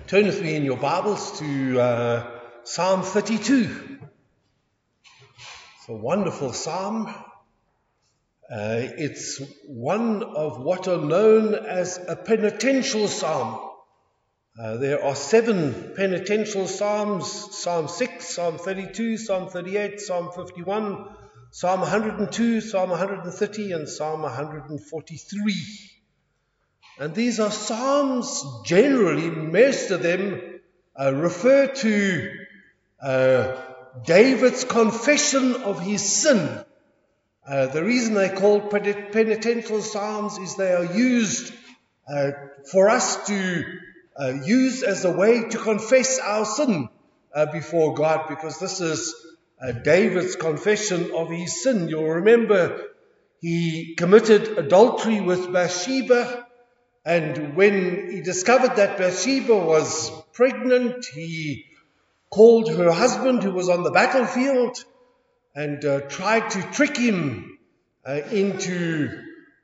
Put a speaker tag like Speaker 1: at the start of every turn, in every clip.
Speaker 1: Turn with me in your Bibles to Psalm 32. It's a wonderful psalm. It's one of what are known as a penitential psalm. There are 7 penitential psalms: Psalm 6, Psalm 32, Psalm 38, Psalm 51, Psalm 102, Psalm 130, and Psalm 143. And these are psalms, generally, most of them refer to David's confession of his sin. The reason they're called penitential psalms is they are used for us to use as a way to confess our sin before God, because this is David's confession of his sin. You'll remember he committed adultery with Bathsheba. And when he discovered that Bathsheba was pregnant, he called her husband, who was on the battlefield, and tried to trick him into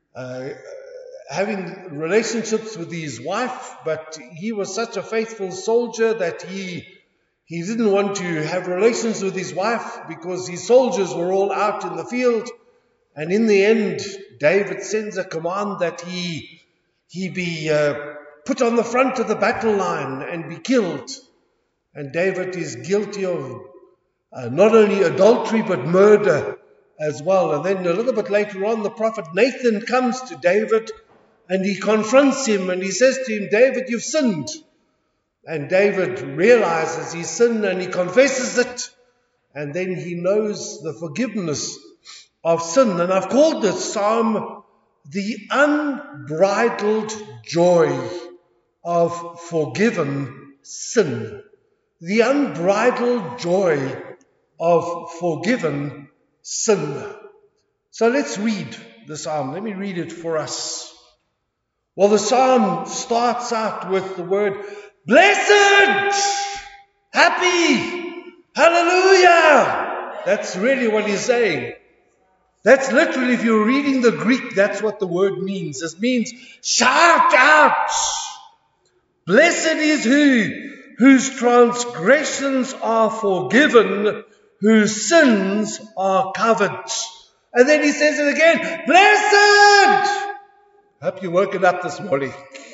Speaker 1: having relationships with his wife. But he was such a faithful soldier that he didn't want to have relations with his wife because his soldiers were all out in the field. And in the end, David sends a command that he be put on the front of the battle line and be killed. And David is guilty of not only adultery but murder as well. And then a little bit later on, the prophet Nathan comes to David and he confronts him and he says to him, "David, you've sinned." And David realizes his sin and he confesses it. And then he knows the forgiveness of sin. And I've called this psalm the unbridled joy of forgiven sin. The unbridled joy of forgiven sin. So let's read the psalm. Let me read it for us. Well, the psalm starts out with the word blessed, happy, hallelujah. That's really what he's saying. That's literally, if you're reading the Greek, that's what the word means. It means shout out. Blessed is he whose transgressions are forgiven, whose sins are covered. And then he says it again, blessed. Hope you're woken up this morning.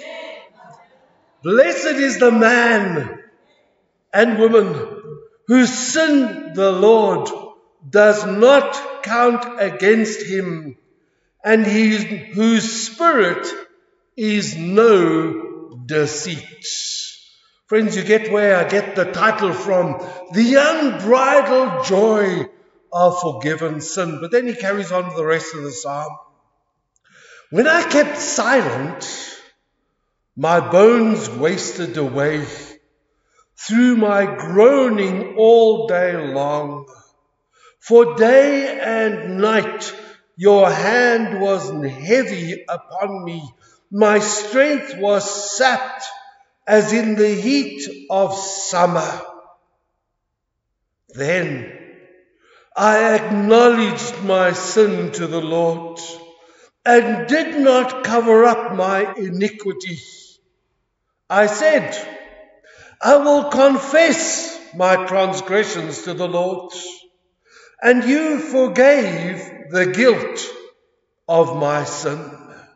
Speaker 1: Blessed is the man and woman whose sin the Lord does not count against him, and whose spirit is no deceit. Friends, you get where I get the title from, the unbridled joy of forgiven sin. But then he carries on with the rest of the psalm. When I kept silent, my bones wasted away through my groaning all day long. For day and night your hand was heavy upon me. My strength was sapped as in the heat of summer. Then I acknowledged my sin to the Lord and did not cover up my iniquity. I said, I will confess my transgressions to the Lord. And you forgave the guilt of my sin.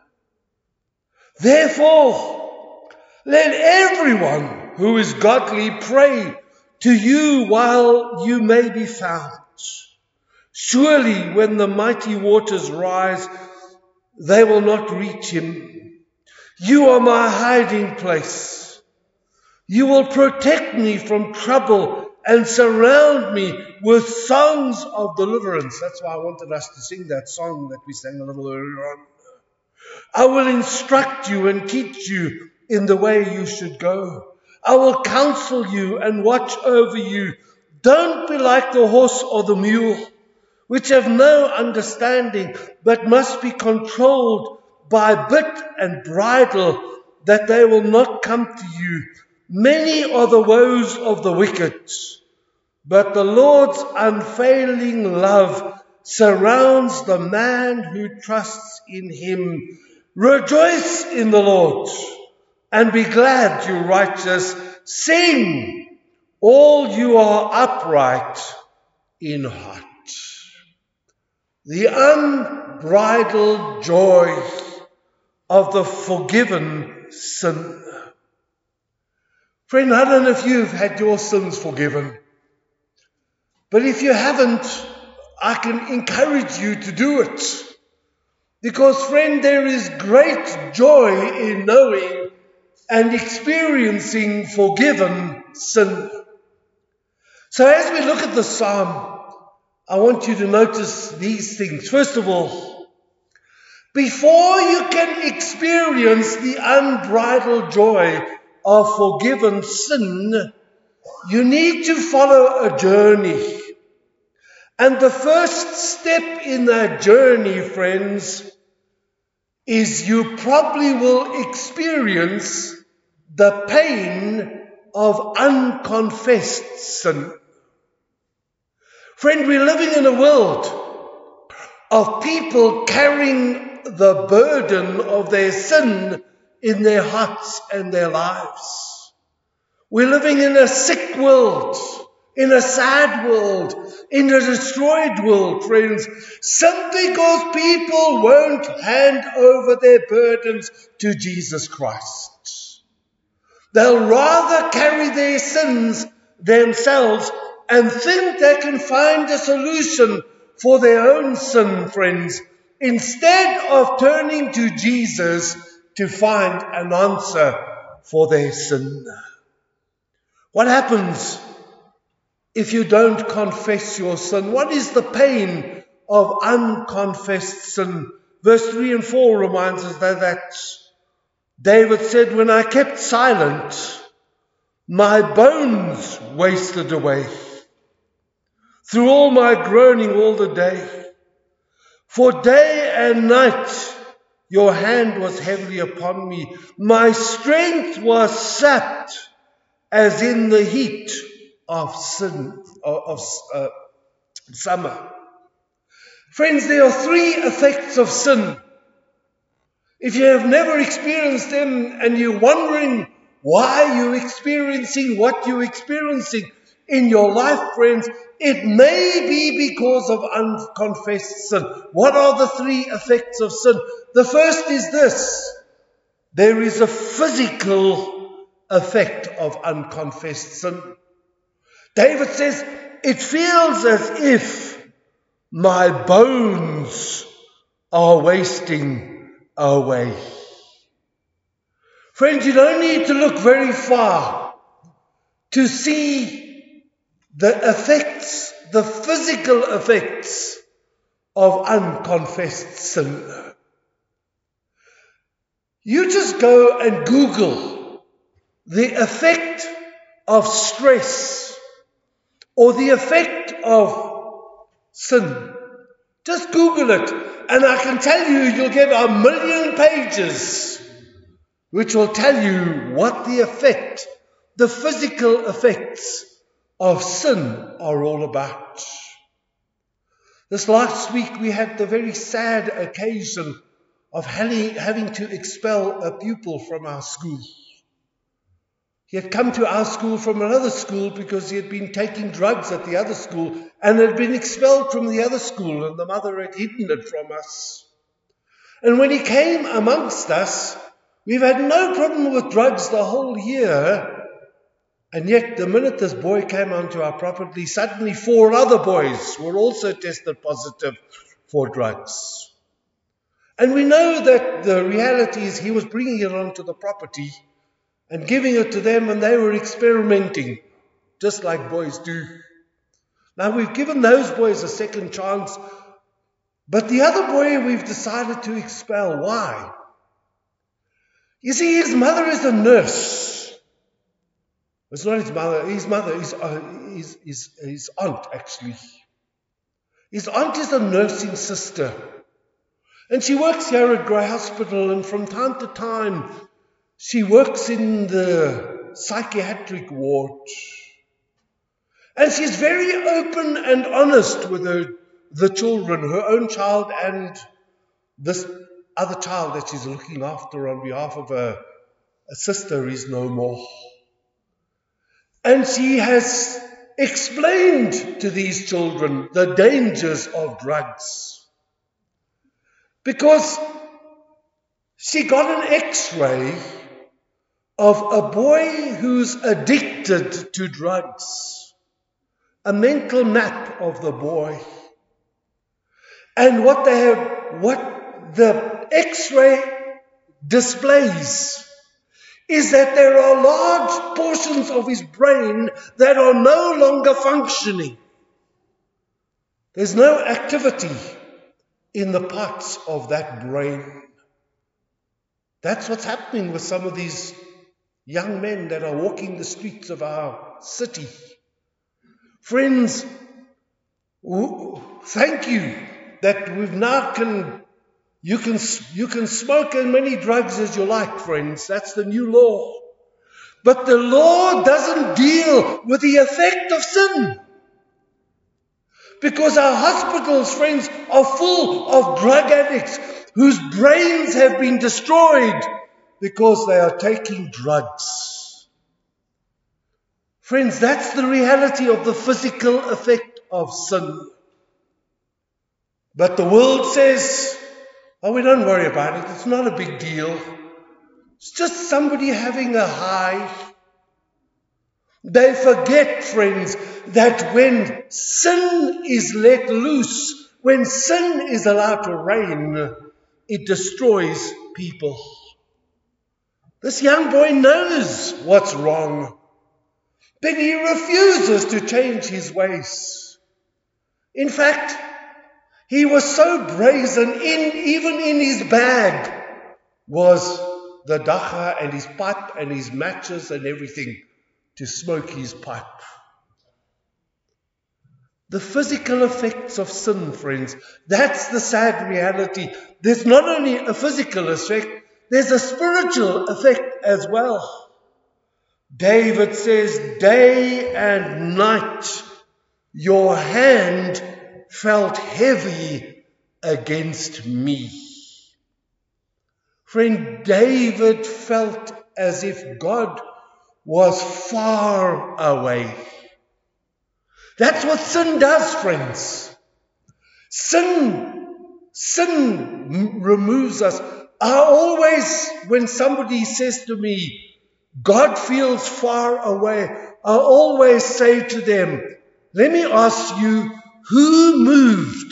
Speaker 1: Therefore, let everyone who is godly pray to you while you may be found. Surely when the mighty waters rise, they will not reach him. You are my hiding place. You will protect me from trouble and surround me with songs of deliverance. That's why I wanted us to sing that song that we sang a little earlier on. I will instruct you and teach you in the way you should go. I will counsel you and watch over you. Don't be like the horse or the mule, which have no understanding, but must be controlled by bit and bridle, that they will not come to you. Many are the woes of the wicked, but the Lord's unfailing love surrounds the man who trusts in him. Rejoice in the Lord and be glad, you righteous, Sing, all you are upright in heart. The unbridled joy of the forgiven sin. Friend, I don't know if you've had your sins forgiven, but if you haven't, I can encourage you to do it. Because, friend, there is great joy in knowing and experiencing forgiven sin. So as we look at the psalm, I want you to notice these things. First of all, before you can experience the unbridled joy of forgiven sin, you need to follow a journey. And the first step in that journey, friends, is you probably will experience the pain of unconfessed sin. Friend, we're living in a world of people carrying the burden of their sin in their hearts and their lives. We're living in a sick world, in a sad world, in a destroyed world, friends, simply because people won't hand over their burdens to Jesus Christ. They'll rather carry their sins themselves and think they can find a solution for their own sin, friends, instead of turning to Jesus to find an answer for their sin. What happens if you don't confess your sin? What is the pain of unconfessed sin? Verse 3 and 4 reminds us that David said, when I kept silent, my bones wasted away through all my groaning all the day. For day and night your hand was heavily upon me. My strength was sapped as in the heat of summer. Friends, there are three effects of sin. If you have never experienced them and you're wondering why you're experiencing what you're experiencing in your life, friends, it may be because of unconfessed sin. What are the three effects of sin? The first is this: there is a physical effect of unconfessed sin. David says, it feels as if my bones are wasting away. Friends, you don't need to look very far to see the effects, the physical effects of unconfessed sin. You just go and Google the effect of stress or the effect of sin. Just Google it, and I can tell you, you'll get 1 million pages which will tell you what the effect, the physical effects of sin are all about. This last week we had the very sad occasion of having to expel a pupil from our school. He had come to our school from another school because he had been taking drugs at the other school and had been expelled from the other school, and the mother had hidden it from us. And when he came amongst us, we've had no problem with drugs the whole year, and yet the minute this boy came onto our property, suddenly 4 other boys were also tested positive for drugs. And we know that the reality is he was bringing it onto the property and giving it to them, and they were experimenting, just like boys do. Now, we've given those boys a second chance, but the other boy we've decided to expel. Why? You see, his mother is a nurse. It's not his mother, his aunt, actually. His aunt is a nursing sister, and she works here at Grey Hospital, and from time to time, she works in the psychiatric ward. And she's very open and honest with the children, her own child and this other child that she's looking after on behalf of a sister is no more. And she has explained to these children the dangers of drugs. Because she got an X-ray of a boy who's addicted to drugs, a mental map of the boy. And what the X-ray displays is that there are large portions of his brain that are no longer functioning. There's no activity in the parts of that brain. That's what's happening with some of these young men that are walking the streets of our city. Friends, thank you that we've now you can smoke as many drugs as you like, friends. That's the new law. But the law doesn't deal with the effect of sin. Because our hospitals, friends, are full of drug addicts whose brains have been destroyed because they are taking drugs. Friends, that's the reality of the physical effect of sin. But the world says, oh, we don't worry about it. It's not a big deal. It's just somebody having a high. They forget, friends, that when sin is let loose, when sin is allowed to reign, it destroys people. This young boy knows what's wrong, but he refuses to change his ways. In fact, he was so brazen, even in his bag was the dacha and his pipe and his matches and everything to smoke his pipe. The physical effects of sin, friends, that's the sad reality. There's not only a physical effect, there's a spiritual effect as well. David says, day and night your hand felt heavy against me. Friend, David felt as if God was far away. That's what sin does, friends. Sin removes us. I always, when somebody says to me, God feels far away, I always say to them, let me ask you, who moved?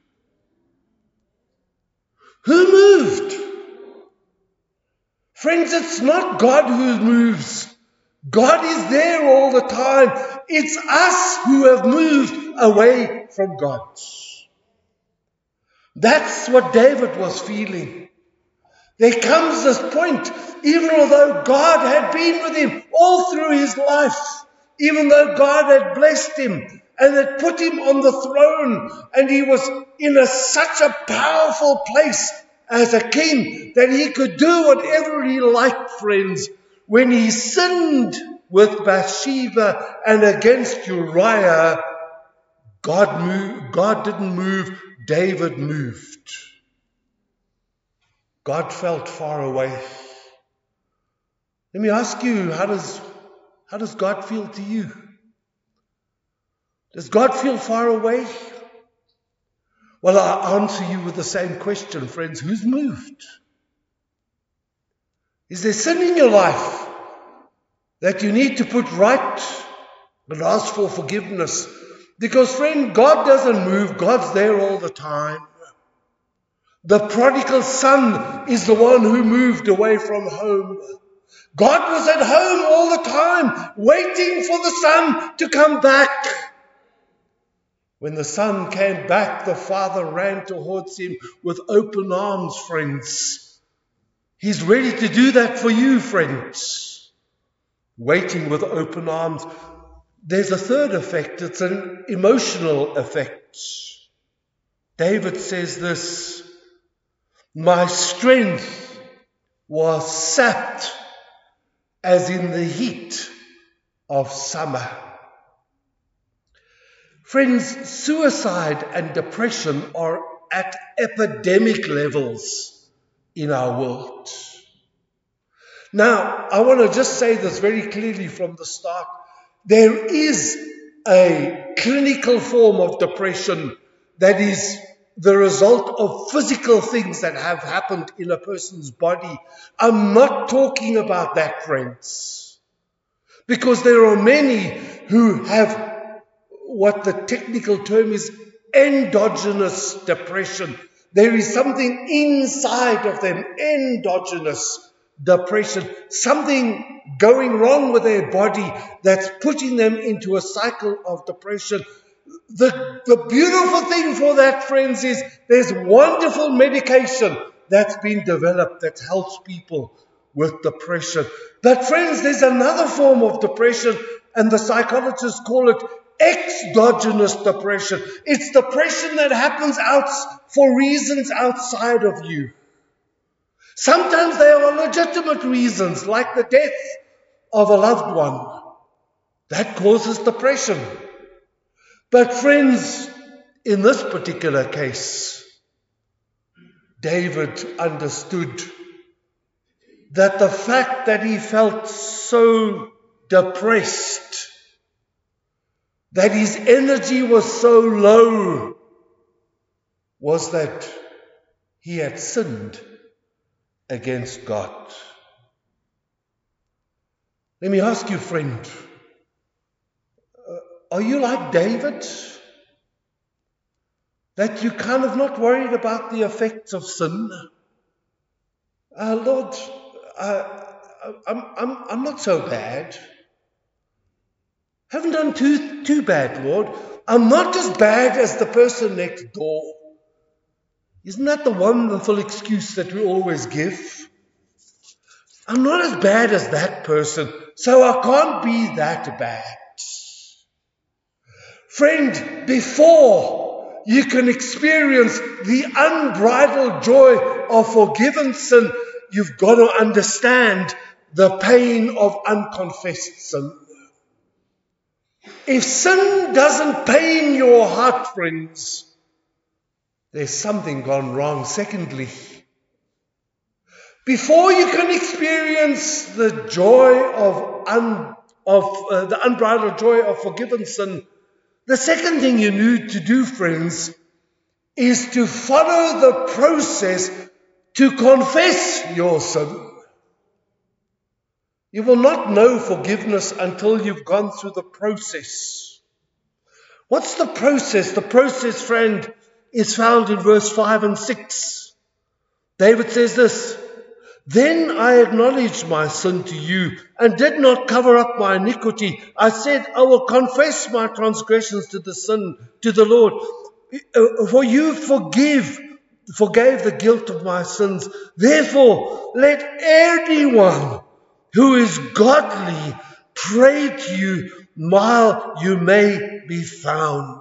Speaker 1: Who moved? Friends, it's not God who moves. God is there all the time. It's us who have moved away from God. That's what David was feeling. There comes this point, even although God had been with him all through his life, even though God had blessed him and had put him on the throne, and he was in such a powerful place as a king that he could do whatever he liked, friends. When he sinned with Bathsheba and against Uriah, God didn't move, David moved. God felt far away. Let me ask you, how does God feel to you? Does God feel far away? Well, I'll answer you with the same question, friends. Who's moved? Is there sin in your life that you need to put right and ask for forgiveness? Because, friend, God doesn't move. God's there all the time. The prodigal son is the one who moved away from home. God was at home all the time, waiting for the son to come back. When the son came back, the father ran towards him with open arms, friends. He's ready to do that for you, friends. Waiting with open arms. There's a third effect. It's an emotional effect. David says this, my strength was sapped as in the heat of summer. Friends, suicide and depression are at epidemic levels in our world. Now, I want to just say this very clearly from the start. There is a clinical form of depression that is the result of physical things that have happened in a person's body. I'm not talking about that, friends, because there are many who have what the technical term is endogenous depression. There is something inside of them, endogenous depression, something going wrong with their body that's putting them into a cycle of depression. The beautiful thing for that, friends, is there's wonderful medication that's been developed that helps people with depression. But friends, there's another form of depression, and the psychologists call it exogenous depression. It's depression that happens for reasons outside of you. Sometimes they are legitimate reasons, like the death of a loved one. That causes depression. But friends, in this particular case, David understood that the fact that he felt so depressed, that his energy was so low, was that he had sinned against God. Let me ask you, friend, are you like David? That you're kind of not worried about the effects of sin? Lord, I'm not so bad. Haven't done too bad, Lord. I'm not as bad as the person next door. Isn't that the wonderful excuse that we always give? I'm not as bad as that person, so I can't be that bad. Friend, before you can experience the unbridled joy of forgiven sin, you've got to understand the pain of unconfessed sin. If sin doesn't pain your heart, friends, there's something gone wrong. Secondly, before you can experience the joy of the unbridled joy of forgiven sin, the second thing you need to do, friends, is to follow the process to confess your sin. You will not know forgiveness until you've gone through the process. What's the process? The process, friend, is found in verse 5 and 6. David says this: "Then I acknowledged my sin to you and did not cover up my iniquity. I said, I will confess my transgressions to the Lord. For you forgave the guilt of my sins. Therefore, let anyone who is godly pray to you while you may be found."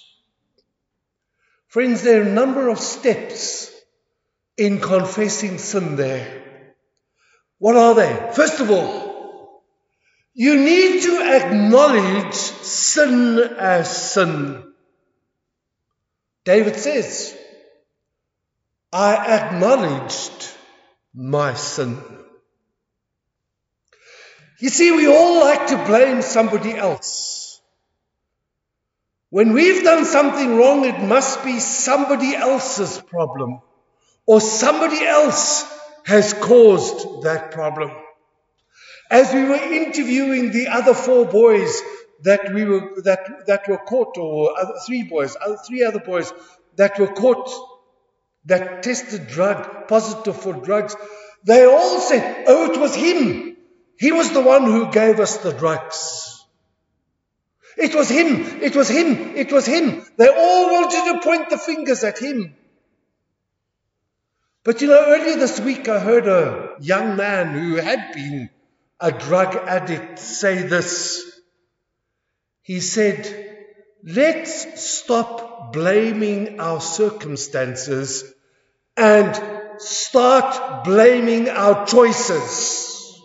Speaker 1: Friends, there are a number of steps in confessing sin there. What are they? First of all, you need to acknowledge sin as sin. David says, I acknowledged my sin. You see, we all like to blame somebody else. When we've done something wrong, it must be somebody else's problem, or somebody else has caused that problem. As we were interviewing the other 4 boys that were caught, or three other boys that were caught, that tested positive for drugs, they all said, "Oh, it was him. He was the one who gave us the drugs. It was him, it was him, it was him." They all wanted to point the fingers at him. But earlier this week I heard a young man who had been a drug addict say this. He said, "Let's stop blaming our circumstances and start blaming our choices."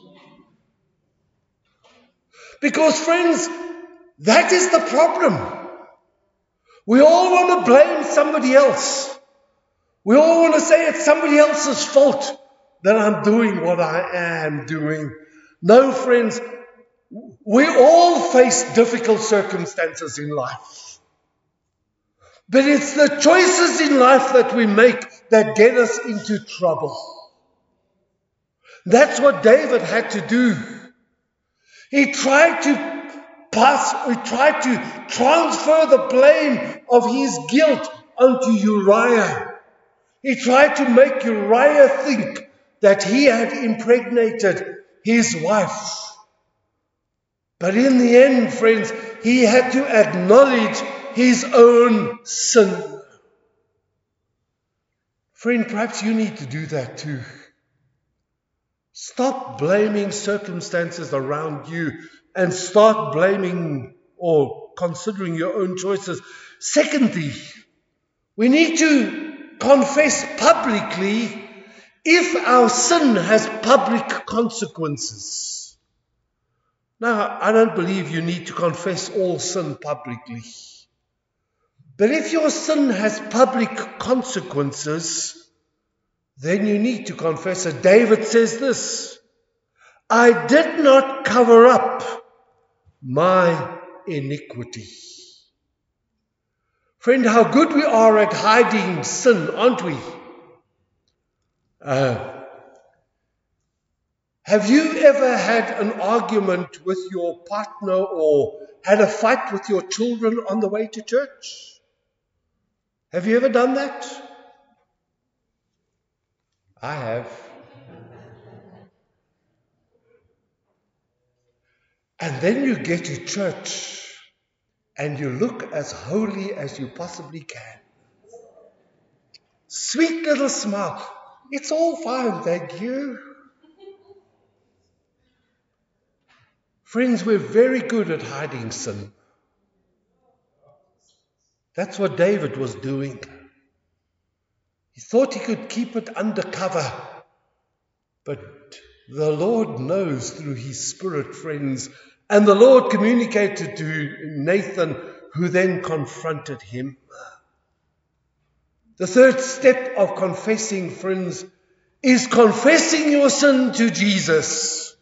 Speaker 1: Because, friends, that is the problem. We all want to blame somebody else. We all want to say it's somebody else's fault that I'm doing what I am doing. No, friends, We all face difficult circumstances in life. But it's the choices in life that we make that get us into trouble. That's what David had to do. He tried to transfer the blame of his guilt onto Uriah. He tried to make Uriah think that he had impregnated his wife. But in the end, friends, he had to acknowledge his own sin. Friend, perhaps you need to do that too. Stop blaming circumstances around you and start blaming or considering your own choices. Secondly, we need to confess publicly if our sin has public consequences. Now, I don't believe you need to confess all sin publicly. But if your sin has public consequences, then you need to confess it. David says this, I did not cover up my iniquity. Friend, how good we are at hiding sin, aren't we? Have you ever had an argument with your partner or had a fight with your children on the way to church? Have you ever done that? I have. And then you get to church and you look as holy as you possibly can. Sweet little smile. It's all fine, thank you. Friends, we're very good at hiding sin. That's what David was doing. He thought he could keep it under cover. But the Lord knows through his Spirit, friends. And the Lord communicated to Nathan, who then confronted him. The third step of confessing, friends, is confessing your sin to Jesus.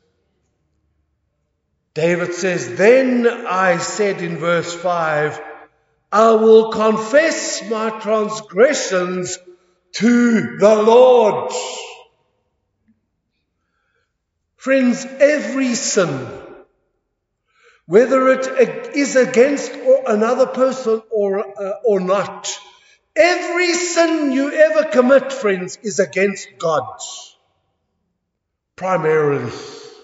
Speaker 1: David says, then I said in verse 5, I will confess my transgressions to the Lord. Friends, every sin, whether it is against another person or not, every sin you ever commit, friends, is against God, primarily.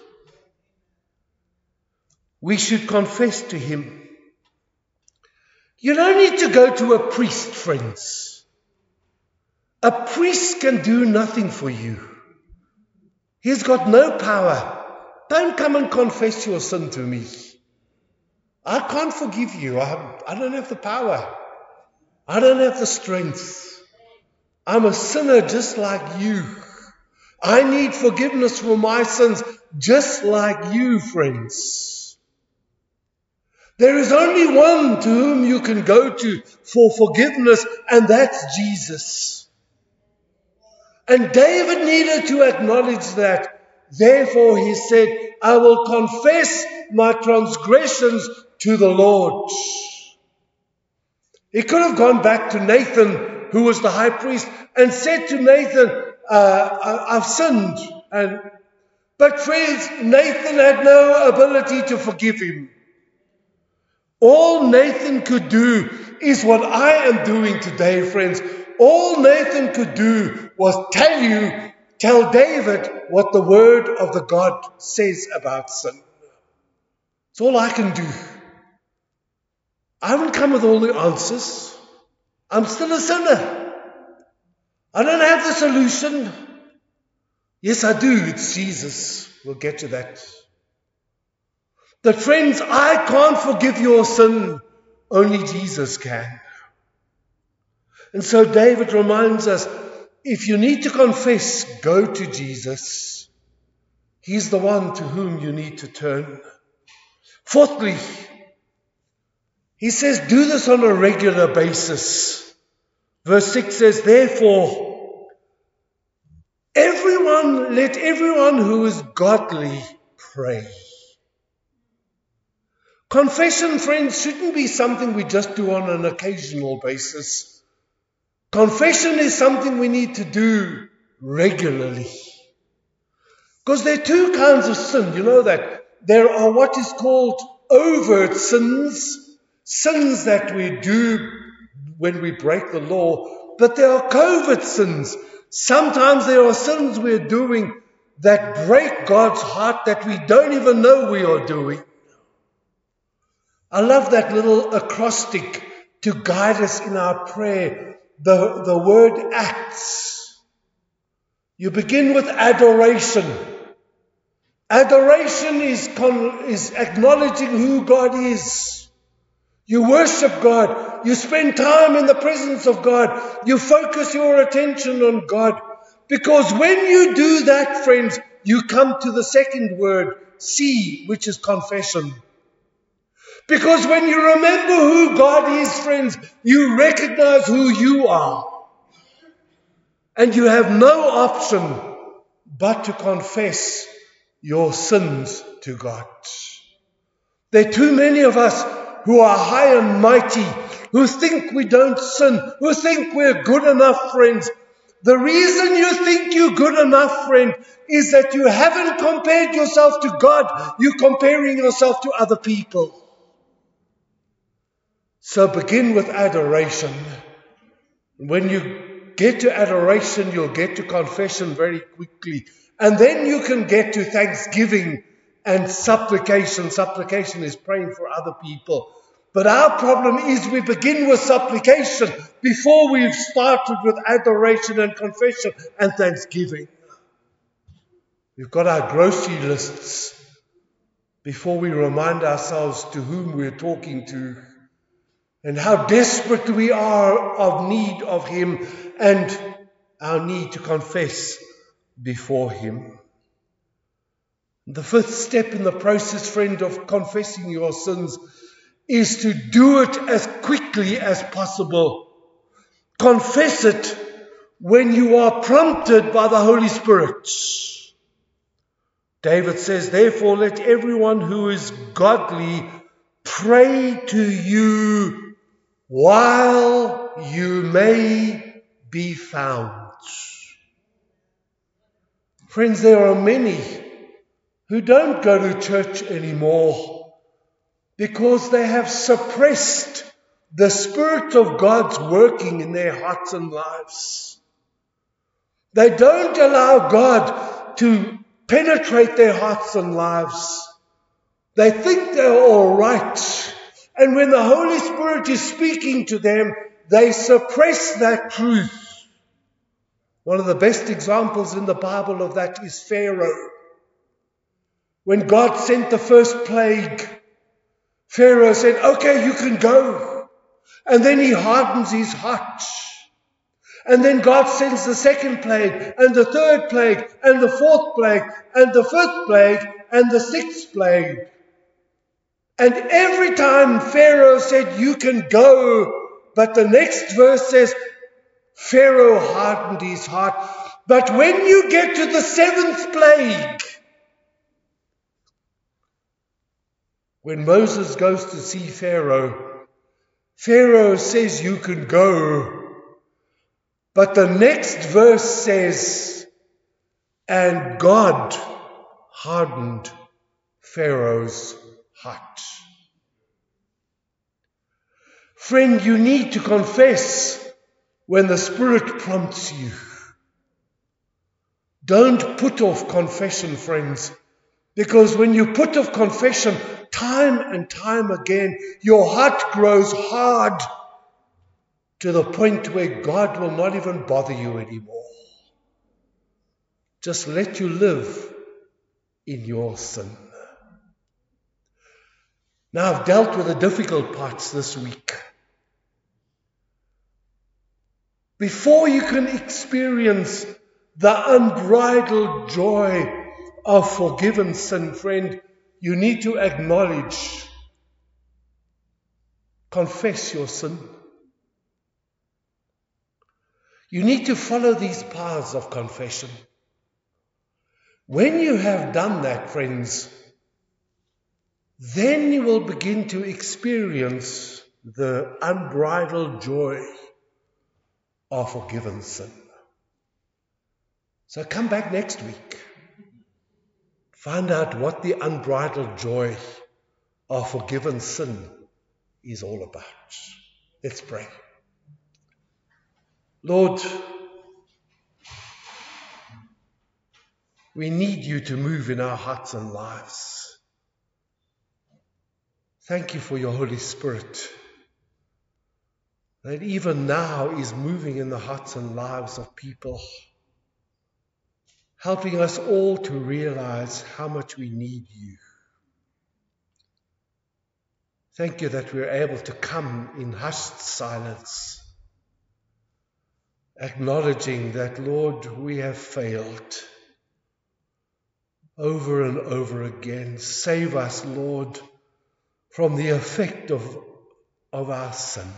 Speaker 1: We should confess to Him. You don't need to go to a priest, friends. A priest can do nothing for you. He's got no power. Don't come and confess your sin to me. I can't forgive you. I don't have the power. I don't have the strength. I'm a sinner just like you. I need forgiveness for my sins just like you, friends. There is only one to whom you can go to for forgiveness, and that's Jesus. And David needed to acknowledge that. Therefore he said, I will confess my transgressions to the Lord. He could have gone back to Nathan, who was the high priest, and said to Nathan, I've sinned. But friends, Nathan had no ability to forgive him. All Nathan could do is what I am doing today, friends. All Nathan could do was tell David what the word of the God says about sin. It's all I can do. I haven't come with all the answers. I'm still a sinner. I don't have the solution. Yes, I do. It's Jesus. We'll get to that. But friends, I can't forgive your sin. Only Jesus can. And so David reminds us, if you need to confess, go to Jesus. He's the one to whom you need to turn. Fourthly, he says, do this on a regular basis. Verse 6 says, therefore, let everyone who is godly pray. Confession, friends, shouldn't be something we just do on an occasional basis. Confession is something we need to do regularly. Because there are two kinds of sin. You know that there are what is called overt sins, sins that we do when we break the law, but there are covert sins. Sometimes there are sins we're doing that break God's heart that we don't even know we are doing. I love that little acrostic to guide us in our prayer, the word acts. You begin with adoration. Adoration is acknowledging who God is. You worship God. You spend time in the presence of God. You focus your attention on God. Because when you do that, friends, you come to the second word, C, which is confession. Because when you remember who God is, friends, you recognize who you are. And you have no option but to confess your sins to God. There are too many of us who are high and mighty, who think we don't sin, who think we're good enough, friends. The reason you think you're good enough, friend, is that you haven't compared yourself to God. You're comparing yourself to other people. So begin with adoration. When you get to adoration, you'll get to confession very quickly. And then you can get to thanksgiving and supplication. Supplication is praying for other people. But our problem is we begin with supplication before we've started with adoration and confession and thanksgiving. We've got our grocery lists before we remind ourselves to whom we're talking to and how desperate we are of need of Him and our need to confess before Him. The fifth step in the process, friend, of confessing your sins is to do it as quickly as possible. Confess it when you are prompted by the Holy Spirit. David says, therefore, let everyone who is godly pray to you while you may be found. Friends, there are many who don't go to church anymore because they have suppressed the Spirit of God's working in their hearts and lives. They don't allow God to penetrate their hearts and lives. They think they're all right. And when the Holy Spirit is speaking to them, they suppress that truth. One of the best examples in the Bible of that is Pharaoh. When God sent the first plague, Pharaoh said, okay, you can go. And then he hardens his heart. And then God sends the second plague, and the third plague, and the fourth plague, and the fifth plague, and the sixth plague. And every time Pharaoh said, you can go, but the next verse says, Pharaoh hardened his heart. But when you get to the seventh plague, when Moses goes to see Pharaoh, Pharaoh says you can go. But the next verse says, and God hardened Pharaoh's heart. Friend, you need to confess when the Spirit prompts you. Don't put off confession, friends, because when you put off confession time and time again, your heart grows hard to the point where God will not even bother you anymore. Just let you live in your sin. Now, I've dealt with the difficult parts this week. Before you can experience the unbridled joy of forgiven sin, friend, you need to acknowledge, confess your sin. You need to follow these paths of confession. When you have done that, friends, then you will begin to experience the unbridled joy of forgiven sin. So come back next week. Find out what the unbridled joy of forgiven sin is all about. Let's pray. Lord, we need you to move in our hearts and lives. Thank you for your Holy Spirit, that even now is moving in the hearts and lives of people, helping us all to realize how much we need you. Thank you that we're able to come in hushed silence, acknowledging that, Lord, we have failed over and over again. Save us, Lord, from the effect of our sin.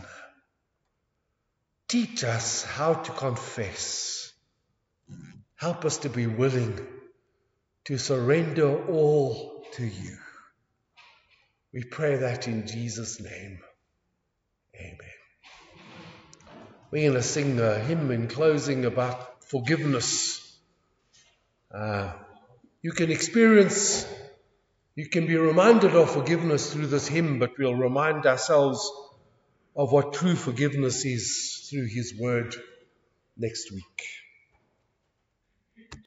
Speaker 1: Teach us how to confess. Help us to be willing to surrender all to you. We pray that in Jesus' name. Amen. We're going to sing a hymn in closing about forgiveness. You can be reminded of forgiveness through this hymn, but we'll remind ourselves of what true forgiveness is through his word next week.